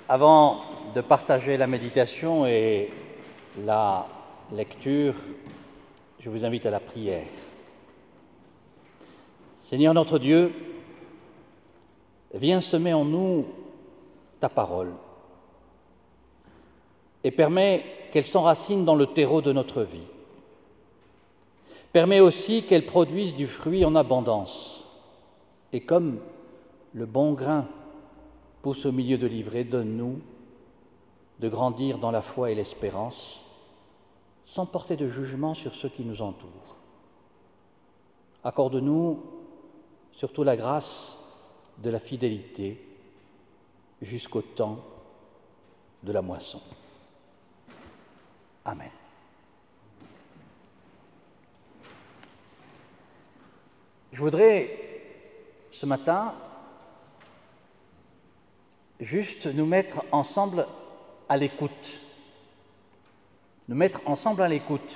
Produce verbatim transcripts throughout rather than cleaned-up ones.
Avant de partager la méditation et la lecture, je vous invite à la prière. Seigneur notre Dieu, viens semer en nous ta parole et permets qu'elle s'enracine dans le terreau de notre vie. Permets aussi qu'elle produise du fruit en abondance et comme le bon grain pousse au milieu de l'ivraie, donne-nous de grandir dans la foi et l'espérance, sans porter de jugement sur ceux qui nous entourent. Accorde-nous surtout la grâce de la fidélité jusqu'au temps de la moisson. Amen. Je voudrais ce matin juste nous mettre ensemble à l'écoute. Nous mettre ensemble à l'écoute.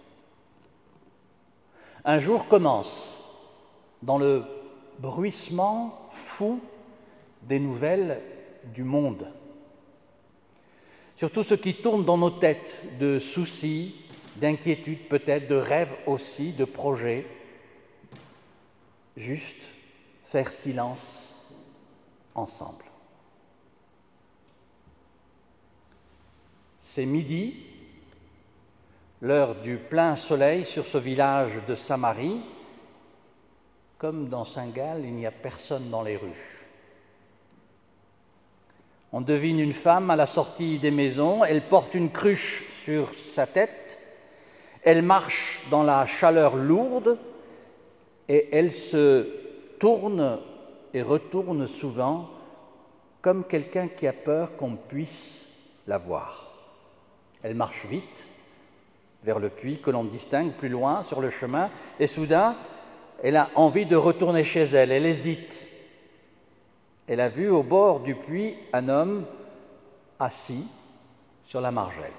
Un jour commence dans le bruissement fou des nouvelles du monde. Surtout ce qui tourne dans nos têtes, de soucis, d'inquiétudes peut-être, de rêves aussi, de projets. Juste faire silence ensemble. C'est midi, l'heure du plein soleil sur ce village de Samarie. Comme dans Saint-Gall, il n'y a personne dans les rues. On devine une femme à la sortie des maisons, elle porte une cruche sur sa tête, elle marche dans la chaleur lourde et elle se tourne et retourne souvent comme quelqu'un qui a peur qu'on puisse la voir. Elle marche vite vers le puits que l'on distingue plus loin sur le chemin et soudain, elle a envie de retourner chez elle. Elle hésite. Elle a vu au bord du puits un homme assis sur la margelle.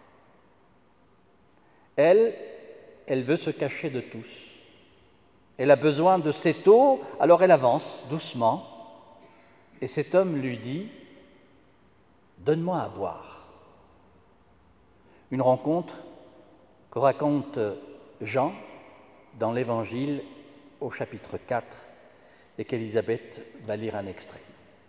Elle, elle veut se cacher de tous. Elle a besoin de cette eau, alors elle avance doucement et cet homme lui dit « Donne-moi à boire ». Une rencontre que raconte Jean dans l'Évangile au chapitre quatre et qu'Élisabeth va lire un extrait.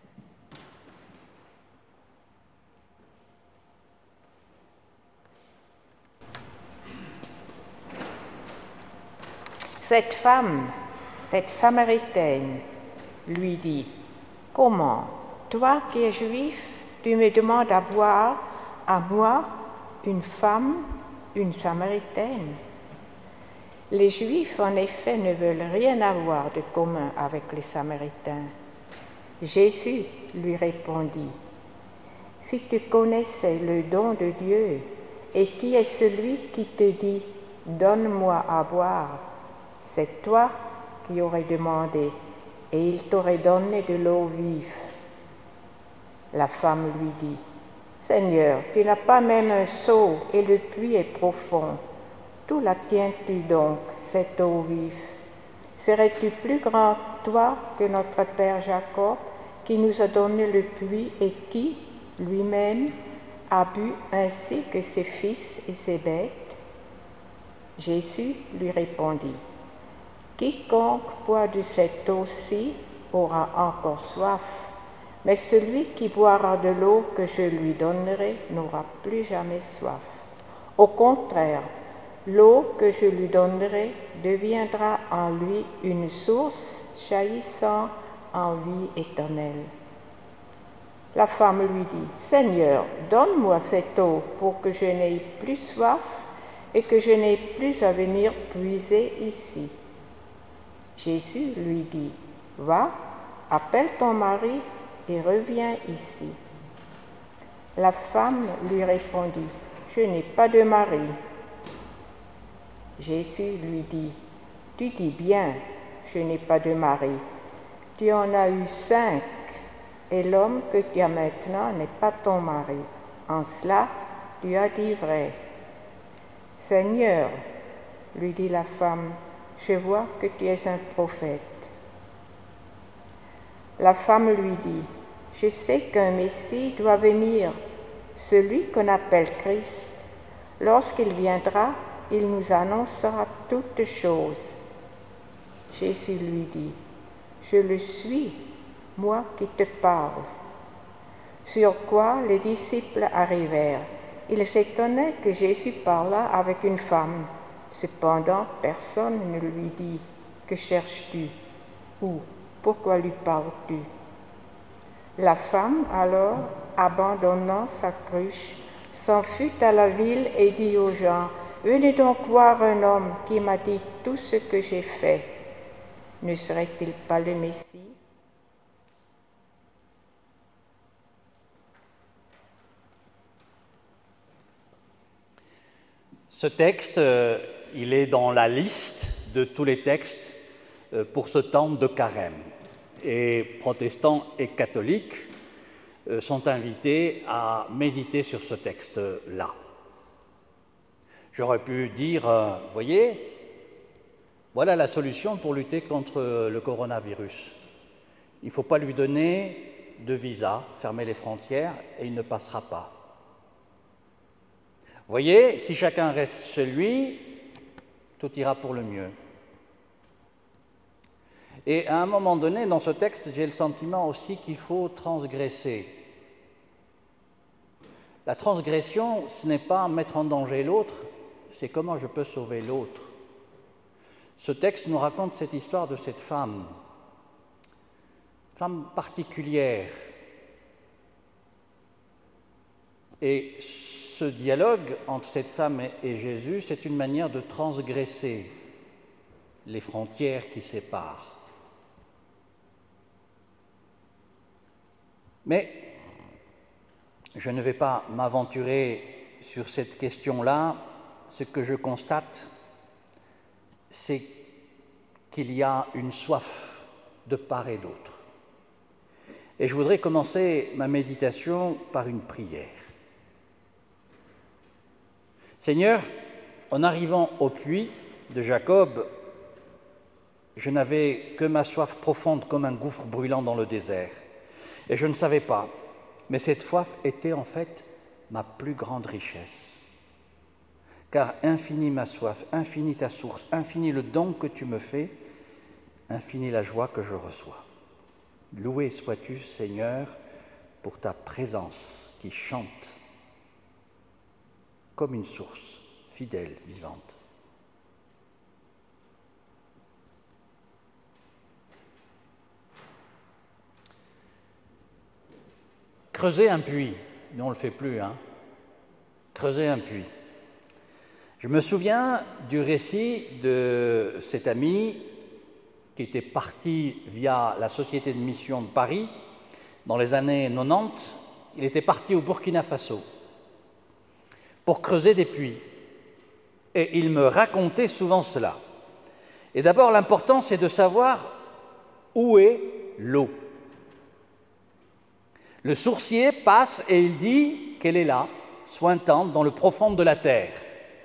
Cette femme, cette Samaritaine, lui dit « Comment, toi qui es juif, tu me demandes à boire, à moi, une femme, une Samaritaine ?» Les Juifs, en effet, ne veulent rien avoir de commun avec les Samaritains. Jésus lui répondit « Si tu connaissais le don de Dieu, et qui est celui qui te dit « Donne-moi à boire », c'est toi qui aurais demandé, et il t'aurait donné de l'eau vive. La femme lui dit « Seigneur, tu n'as pas même un seau, et le puits est profond. D'où la tiens-tu donc, cette eau vive? Serais-tu plus grand, toi, que notre père Jacob, qui nous a donné le puits et qui, lui-même, a bu ainsi que ses fils et ses bêtes ?» Jésus lui répondit « Quiconque boit de cette eau-ci aura encore soif, mais celui qui boira de l'eau que je lui donnerai n'aura plus jamais soif. Au contraire, l'eau que je lui donnerai deviendra en lui une source jaillissant en vie éternelle. » La femme lui dit « Seigneur, donne-moi cette eau pour que je n'aie plus soif et que je n'aie plus à venir puiser ici. » Jésus lui dit « Va, appelle ton mari et reviens ici. » La femme lui répondit « Je n'ai pas de mari. » Jésus lui dit « Tu dis bien, je n'ai pas de mari. Tu en as eu cinq, et l'homme que tu as maintenant n'est pas ton mari. En cela, tu as dit vrai. » « Seigneur, lui dit la femme, je vois que tu es un prophète. La femme lui dit, je sais qu'un Messie doit venir, celui qu'on appelle Christ. Lorsqu'il viendra, il nous annoncera toutes choses. Jésus lui dit, je le suis, moi qui te parle. Sur quoi les disciples arrivèrent. Ils s'étonnaient que Jésus parlât avec une femme. Cependant, personne ne lui dit, que cherches-tu? Ou pourquoi lui parles-tu? La femme alors, abandonnant sa cruche, s'enfuit à la ville et dit aux gens, venez donc voir un homme qui m'a dit tout ce que j'ai fait. Ne serait-il pas le Messie? Ce texte, euh, il est dans la liste de tous les textes euh, pour ce temps de carême. Et protestants et catholiques euh, sont invités à méditer sur ce texte-là. J'aurais pu dire, euh, voyez, voilà la solution pour lutter contre le coronavirus. Il ne faut pas lui donner de visa, fermer les frontières et il ne passera pas. Voyez, si chacun reste chez lui, tout ira pour le mieux. Et à un moment donné, dans ce texte, j'ai le sentiment aussi qu'il faut transgresser. La transgression, ce n'est pas mettre en danger l'autre, c'est comment je peux sauver l'autre. Ce texte nous raconte cette histoire de cette femme, femme particulière. Et ce dialogue entre cette femme et Jésus, c'est une manière de transgresser les frontières qui séparent. Mais je ne vais pas m'aventurer sur cette question-là. Ce que je constate, c'est qu'il y a une soif de part et d'autre. Et je voudrais commencer ma méditation par une prière. Seigneur, en arrivant au puits de Jacob, je n'avais que ma soif profonde comme un gouffre brûlant dans le désert. Et je ne savais pas, mais cette soif était en fait ma plus grande richesse. Car infinie ma soif, infinie ta source, infini le don que tu me fais, infinie la joie que je reçois. Loué sois-tu, Seigneur, pour ta présence qui chante comme une source fidèle, vivante. Creuser un puits, nous on ne le fait plus, hein. Creuser un puits. Je me souviens du récit de cet ami qui était parti via la Société de Mission de Paris dans les années quatre-vingt-dix. Il était parti au Burkina Faso pour creuser des puits. Et il me racontait souvent cela. Et d'abord, l'important, c'est de savoir où est l'eau. Le sourcier passe et il dit qu'elle est là, sointante, dans le profond de la terre.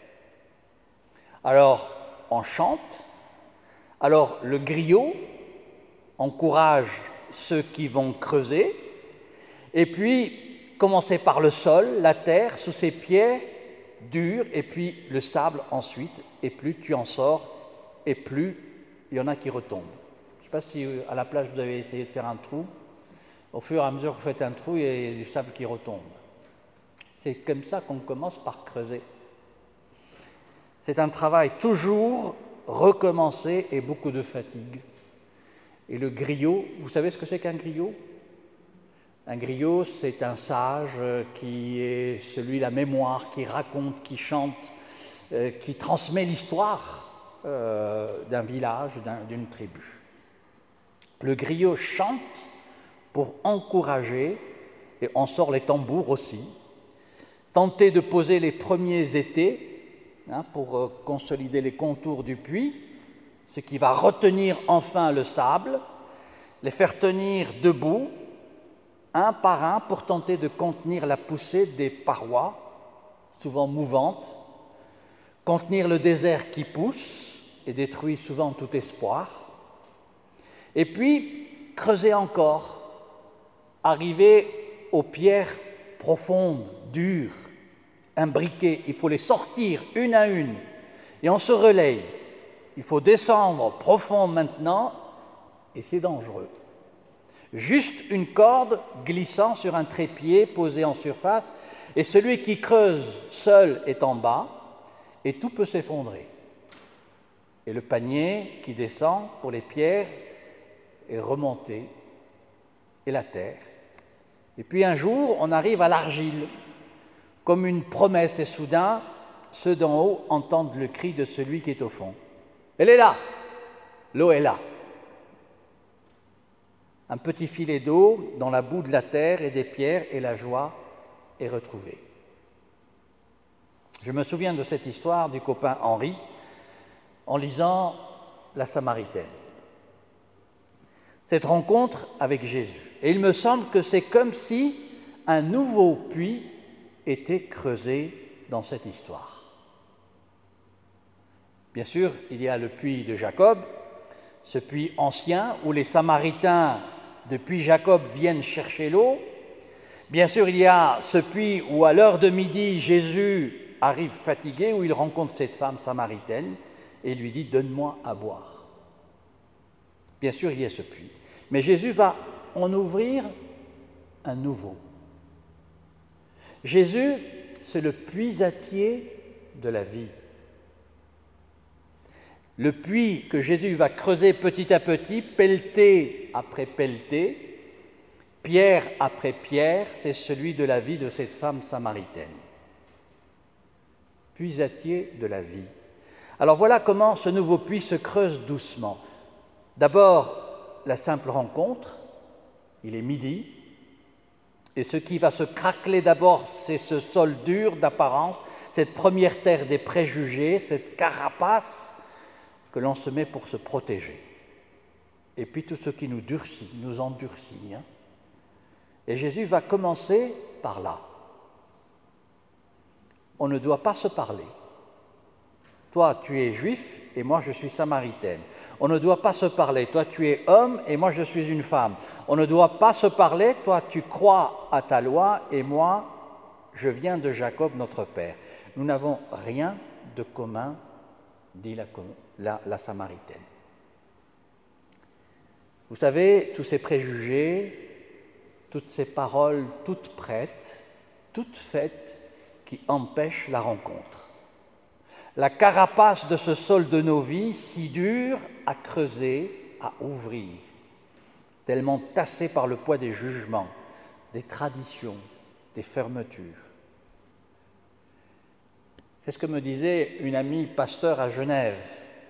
Alors, on chante. Alors, le griot encourage ceux qui vont creuser. Et puis, commencer par le sol, la terre, sous ses pieds durs, et puis le sable ensuite. Et plus tu en sors, et plus il y en a qui retombent. Je ne sais pas si à la plage vous avez essayé de faire un trou. Au fur et à mesure que vous faites un trou, il y a du sable qui retombe. C'est comme ça qu'on commence par creuser. C'est un travail toujours recommencé et beaucoup de fatigue. Et le griot, vous savez ce que c'est qu'un griot? Un griot, c'est un sage qui est celui, la mémoire, qui raconte, qui chante, euh, qui transmet l'histoire euh, d'un village, d'un, d'une tribu. Le griot chante pour encourager, et on sort les tambours aussi, tenter de poser les premiers étais, Hein, pour euh, consolider les contours du puits, ce qui va retenir enfin le sable, les faire tenir debout, un par un, pour tenter de contenir la poussée des parois, souvent mouvantes, contenir le désert qui pousse et détruit souvent tout espoir, et puis creuser encore, arriver aux pierres profondes, dures, imbriquées. Il faut les sortir une à une et on se relaye. Il faut descendre profond maintenant et c'est dangereux. Juste une corde glissant sur un trépied posé en surface et celui qui creuse seul est en bas et tout peut s'effondrer. Et le panier qui descend pour les pierres est remonté et la terre. Et puis un jour, on arrive à l'argile, comme une promesse, et soudain, ceux d'en haut entendent le cri de celui qui est au fond. Elle est là, l'eau est là. Un petit filet d'eau dans la boue de la terre et des pierres, et la joie est retrouvée. Je me souviens de cette histoire du copain Henri en lisant La Samaritaine. Cette rencontre avec Jésus. Et il me semble que c'est comme si un nouveau puits était creusé dans cette histoire. Bien sûr, il y a le puits de Jacob, ce puits ancien où les Samaritains, depuis Jacob, viennent chercher l'eau. Bien sûr, il y a ce puits où, à l'heure de midi, Jésus arrive fatigué, où il rencontre cette femme samaritaine et lui dit « Donne-moi à boire ». Bien sûr, il y a ce puits. Mais Jésus va en ouvrir un nouveau. Jésus, c'est le puisatier de la vie. Le puits que Jésus va creuser petit à petit, pelleté après pelleté, pierre après pierre, c'est celui de la vie de cette femme samaritaine. Puisatier de la vie. Alors voilà comment ce nouveau puits se creuse doucement. D'abord, la simple rencontre, il est midi, et ce qui va se craqueler d'abord, c'est ce sol dur d'apparence, cette première terre des préjugés, cette carapace que l'on se met pour se protéger. Et puis tout ce qui nous durcit, nous endurcit. Hein. Et Jésus va commencer par là. On ne doit pas se parler. Toi, tu es juif et moi, je suis samaritaine. On ne doit pas se parler. Toi, tu es homme et moi, je suis une femme. On ne doit pas se parler. Toi, tu crois à ta loi et moi, je viens de Jacob, notre père. Nous n'avons rien de commun, dit la, la, la Samaritaine. Vous savez, tous ces préjugés, toutes ces paroles toutes prêtes, toutes faites, qui empêchent la rencontre. La carapace de ce sol de nos vies, si dure à creuser, à ouvrir, tellement tassée par le poids des jugements, des traditions, des fermetures. C'est ce que me disait une amie pasteur à Genève.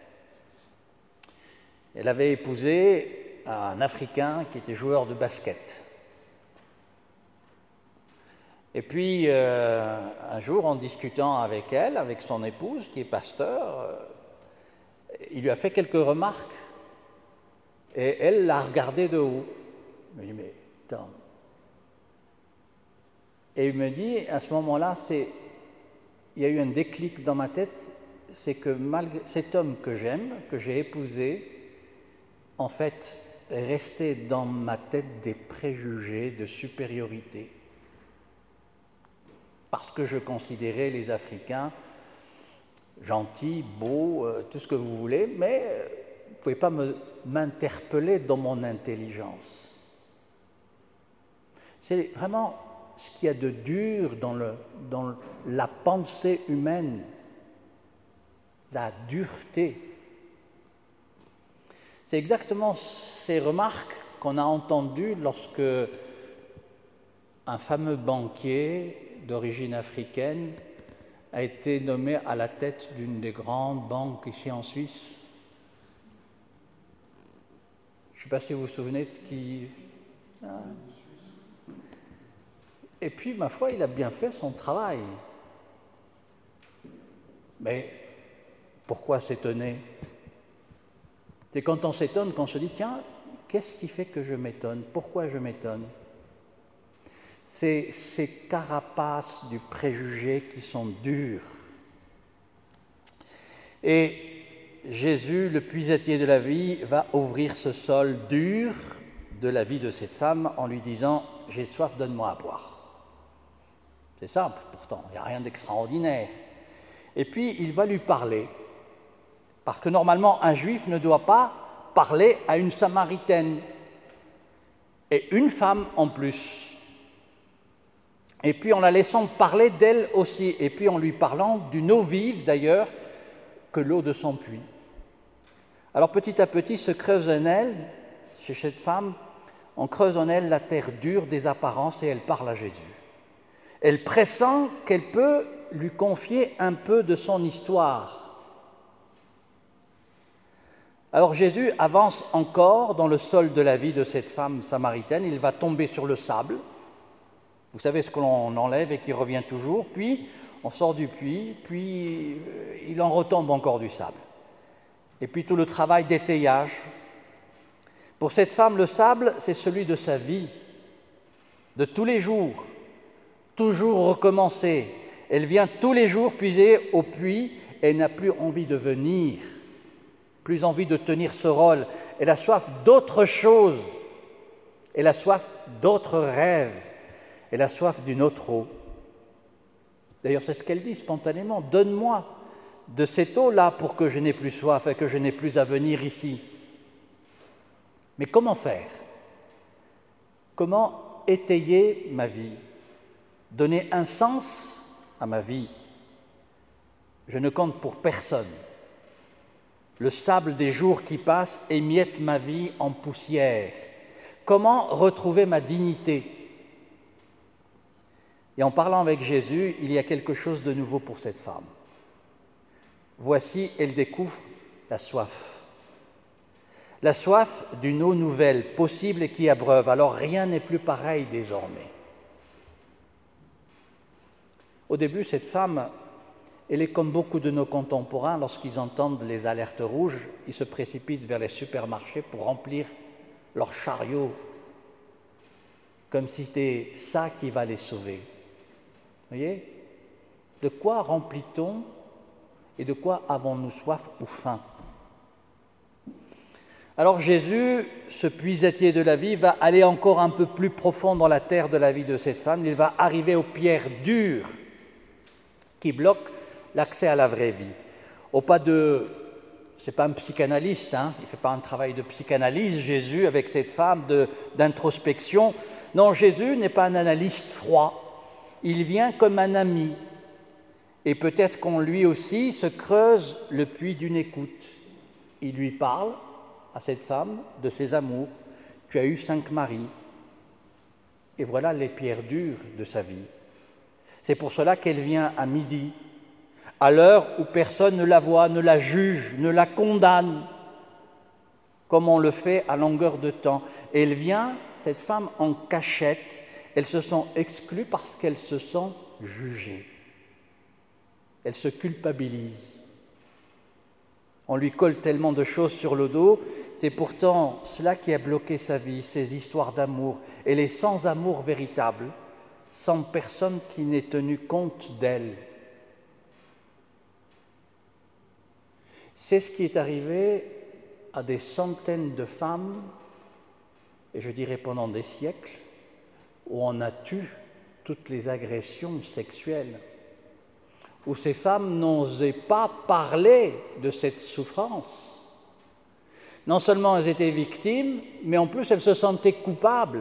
Elle avait épousé un Africain qui était joueur de basket. Et puis, euh, un jour, en discutant avec elle, avec son épouse, qui est pasteur, euh, il lui a fait quelques remarques. Et elle l'a regardé de haut. Il me dit, mais attends. Et il me dit, à ce moment-là, c'est, il y a eu un déclic dans ma tête, c'est que malgré cet homme que j'aime, que j'ai épousé, en fait, est resté dans ma tête des préjugés de supériorité. Parce que je considérais les Africains gentils, beaux, euh, tout ce que vous voulez, mais euh, vous ne pouvez pas me, m'interpeller dans mon intelligence. C'est vraiment ce qu'il y a de dur dans, le, dans la pensée humaine, la dureté. C'est exactement ces remarques qu'on a entendues lorsque un fameux banquier d'origine africaine a été nommé à la tête d'une des grandes banques ici en Suisse. Je ne sais pas si vous vous souvenez de ce qui... Ah. Et puis, ma foi, il a bien fait son travail. Mais pourquoi s'étonner? C'est quand on s'étonne qu'on se dit, tiens, qu'est-ce qui fait que je m'étonne? Pourquoi je m'étonne? C'est ces carapaces du préjugé qui sont dures. Et Jésus, le puisatier de la vie, va ouvrir ce sol dur de la vie de cette femme en lui disant « « J'ai soif, donne-moi à boire ». C'est simple pourtant, il n'y a rien d'extraordinaire. Et puis il va lui parler, parce que normalement un juif ne doit pas parler à une samaritaine, et une femme en plus. Et puis en la laissant parler d'elle aussi, et puis en lui parlant d'une eau vive d'ailleurs que l'eau de son puits. Alors petit à petit se creuse en elle, chez cette femme, on creuse en elle la terre dure des apparences et elle parle à Jésus. Elle pressent qu'elle peut lui confier un peu de son histoire. Alors Jésus avance encore dans le sol de la vie de cette femme samaritaine, il va tomber sur le sable. Vous savez ce que l'on enlève et qui revient toujours, puis on sort du puits, puis il en retombe encore du sable. Et puis tout le travail d'étayage. Pour cette femme, le sable, c'est celui de sa vie, de tous les jours, toujours recommencer. Elle vient tous les jours puiser au puits et elle n'a plus envie de venir, plus envie de tenir ce rôle. Elle a soif d'autre chose, elle a soif d'autres rêves. Elle a soif d'une autre eau. D'ailleurs, c'est ce qu'elle dit spontanément. « Donne-moi de cette eau-là pour que je n'ai plus soif et que je n'ai plus à venir ici. » Mais comment faire? Comment étayer ma vie? Donner un sens à ma vie? Je ne compte pour personne. Le sable des jours qui passent émiette ma vie en poussière. Comment retrouver ma dignité? Et en parlant avec Jésus, il y a quelque chose de nouveau pour cette femme. Voici, elle découvre la soif. La soif d'une eau nouvelle, possible et qui abreuve. Alors rien n'est plus pareil désormais. Au début, cette femme, elle est comme beaucoup de nos contemporains, lorsqu'ils entendent les alertes rouges, ils se précipitent vers les supermarchés pour remplir leurs chariots, comme si c'était ça qui va les sauver. Vous voyez? De quoi remplit-on et de quoi avons-nous soif ou faim? Alors Jésus, ce puisatier de la vie, va aller encore un peu plus profond dans la terre de la vie de cette femme. Il va arriver aux pierres dures qui bloquent l'accès à la vraie vie. Au pas de... Ce n'est pas un psychanalyste, hein, il ne fait pas un travail de psychanalyse, Jésus, avec cette femme de, d'introspection. Non, Jésus n'est pas un analyste froid. Il vient comme un ami, et peut-être qu'en lui aussi se creuse le puits d'une écoute. Il lui parle, à cette femme, de ses amours. Tu as eu cinq maris, et voilà les pierres dures de sa vie. C'est pour cela qu'elle vient à midi, à l'heure où personne ne la voit, ne la juge, ne la condamne, comme on le fait à longueur de temps. Et elle vient, cette femme, en cachette. Elles se sont exclues parce qu'elles se sont jugées. Elles se culpabilisent. On lui colle tellement de choses sur le dos, c'est pourtant cela qui a bloqué sa vie, ses histoires d'amour. Elle est sans amour véritable, sans personne qui n'ait tenu compte d'elle. C'est ce qui est arrivé à des centaines de femmes, et je dirais pendant des siècles, où on a tué toutes les agressions sexuelles, où ces femmes n'osaient pas parler de cette souffrance. Non seulement elles étaient victimes, mais en plus elles se sentaient coupables.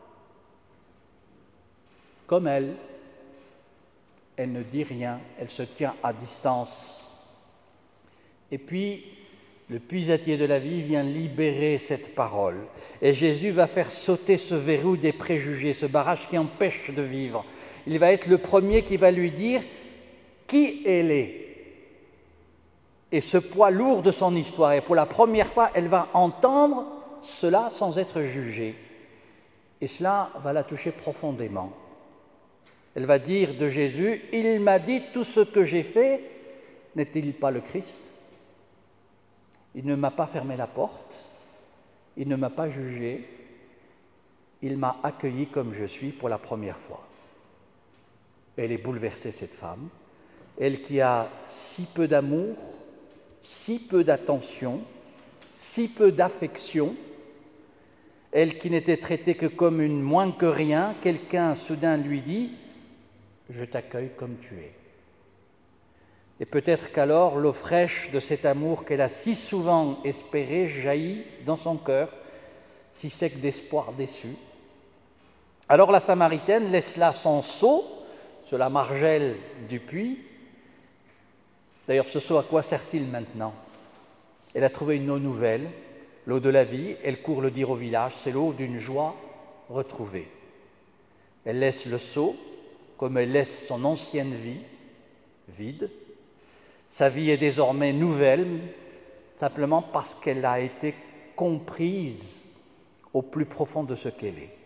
Comme elle, elle ne dit rien, elle se tient à distance. Et puis, le puisatier de la vie vient libérer cette parole. Et Jésus va faire sauter ce verrou des préjugés, ce barrage qui empêche de vivre. Il va être le premier qui va lui dire qui elle est. Et ce poids lourd de son histoire. Et pour la première fois, elle va entendre cela sans être jugée. Et cela va la toucher profondément. Elle va dire de Jésus, « Il m'a dit tout ce que j'ai fait, n'est-il pas le Christ ? Il ne m'a pas fermé la porte, il ne m'a pas jugé, il m'a accueilli comme je suis pour la première fois. » Elle est bouleversée, cette femme, elle qui a si peu d'amour, si peu d'attention, si peu d'affection. elle qui n'était traitée que comme une moins que rien, quelqu'un soudain lui dit « Je t'accueille comme tu es ». Et peut-être qu'alors l'eau fraîche de cet amour qu'elle a si souvent espéré jaillit dans son cœur, si sec d'espoir déçu. Alors la Samaritaine laisse là son seau sur la margelle du puits. D'ailleurs, ce seau, à quoi sert-il maintenant? Elle a trouvé une eau nouvelle, l'eau de la vie. Elle court le dire au village, c'est l'eau d'une joie retrouvée. Elle laisse le seau comme elle laisse son ancienne vie, vide. Sa vie est désormais nouvelle, simplement parce qu'elle a été comprise au plus profond de ce qu'elle est.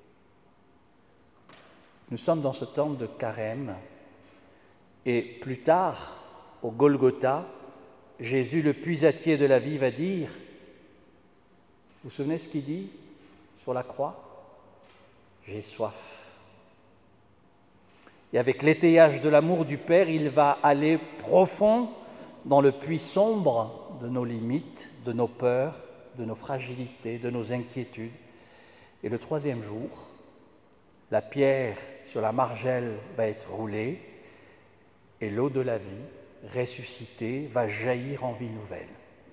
Nous sommes dans ce temps de carême, et plus tard, au Golgotha, Jésus, le puisatier de la vie, va dire, vous vous souvenez ce qu'il dit sur la croix? J'ai soif. Et avec l'étayage de l'amour du Père, il va aller profond dans le puits sombre de nos limites, de nos peurs, de nos fragilités, de nos inquiétudes. Et le troisième jour, la pierre sur la margelle va être roulée et l'eau de la vie, ressuscitée, va jaillir en vie nouvelle.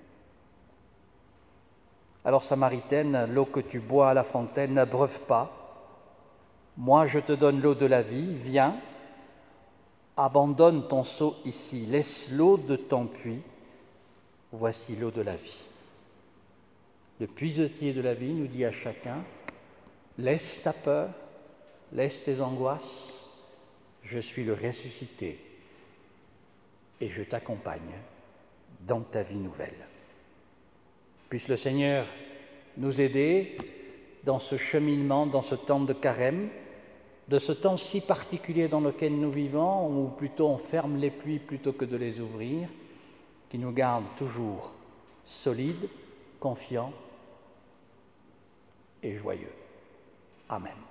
Alors, Samaritaine, l'eau que tu bois à la fontaine n'abreuve pas. Moi, je te donne l'eau de la vie, viens, abandonne ton seau ici, laisse l'eau de ton puits, voici l'eau de la vie. Le puisatier de la vie nous dit à chacun, laisse ta peur, laisse tes angoisses, je suis le ressuscité et je t'accompagne dans ta vie nouvelle. Puisse le Seigneur nous aider dans ce cheminement, dans ce temps de carême, de ce temps si particulier dans lequel nous vivons, où plutôt on ferme les puits plutôt que de les ouvrir, qui nous garde toujours solides, confiants et joyeux. Amen.